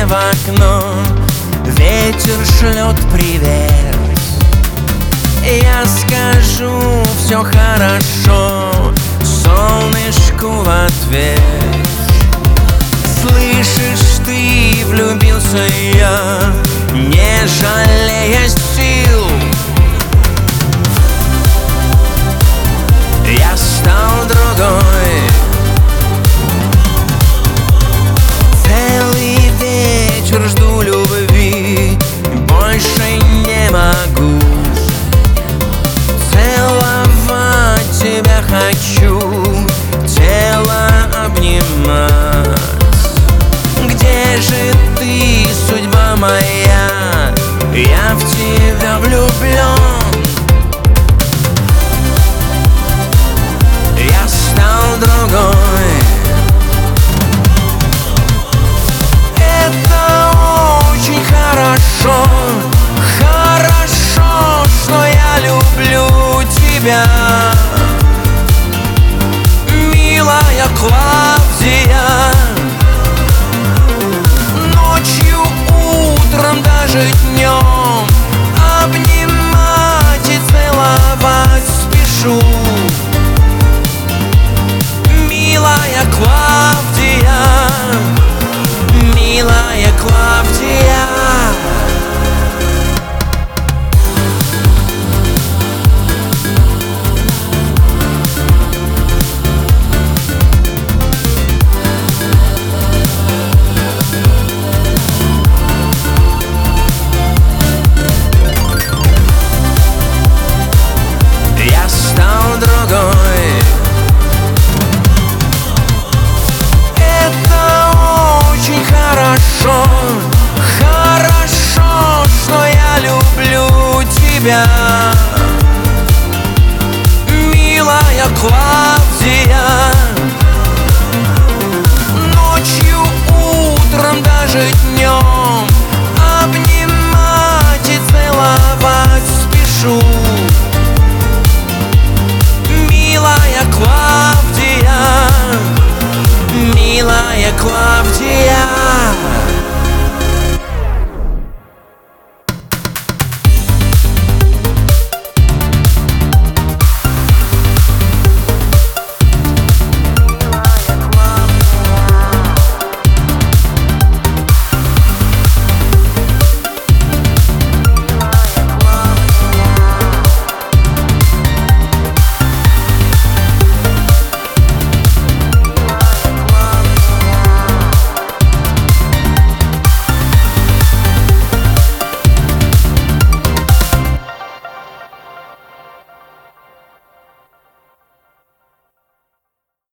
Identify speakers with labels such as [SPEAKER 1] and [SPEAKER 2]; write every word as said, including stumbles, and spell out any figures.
[SPEAKER 1] мне в окно, ветер шлет привет. Я скажу: все хорошо, солнышку в ответ. Слышишь, ты влюбился я, не жалея сил. Я стал другой, целый вечер жду любви, больше не могу. Целовать тебя хочу, тело обнимать. Где же ты, судьба моя? Я в тебя влюблен. Я стал другой. Это очень хорошо, хорошо, что я люблю тебя, милая Клавдия. Ночью, утром, даже днем обнимать и целовать спешу, милая Клавдия, милая Клавдия. Хорошо, что я люблю тебя, милая Клавдия. Ночью, утром, даже днем обнимать и целовать спешу, милая Клавдия, милая Клавдия.